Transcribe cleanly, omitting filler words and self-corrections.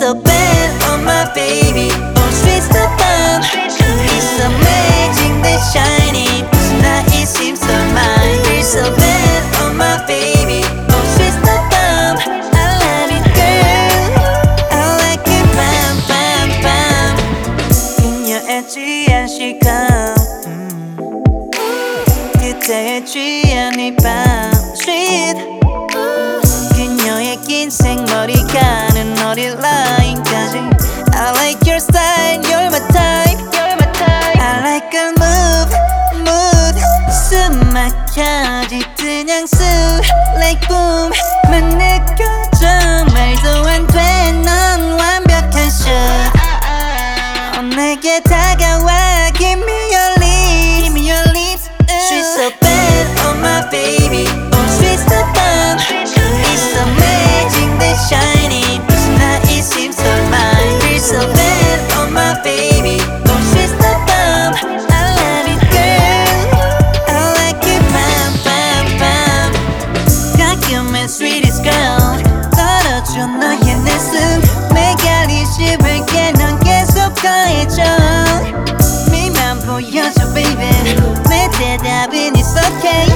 so bad, oh my baby. Oh, she's the bomb. It's amazing, the shining. Tonight it seems so mine. She's so bad, oh my baby. Oh, she's the bomb. I love it, girl. I like it, bam, bam, bam. 그녀의 취한 시간, 그때의 취한 이 밤, sweet. 그녀의 긴 생머리카는 어린 라인까지. I like your style, you're my type, you're my type. I like your mood. 숨 막혀짓듯 향수 like boom 만 느껴져. 말도 안 돼, 넌 완벽한 shot. 내게 다가와, give me your lips, give me your lips. She's so bad, oh my baby. Oh, she's the bomb. It's amazing, the shining. Tonight it seems so mine. She's so bad, oh my baby. Oh, she's the bomb. I love it, girl. I like it, bam, bam, bam. 가끔의 sweetest girl. 떨어져 너의 내 숨. 매갈이 씹을게, 넌 계속 더해줘. 미만 보여줘, baby. 내 대답은 it's okay.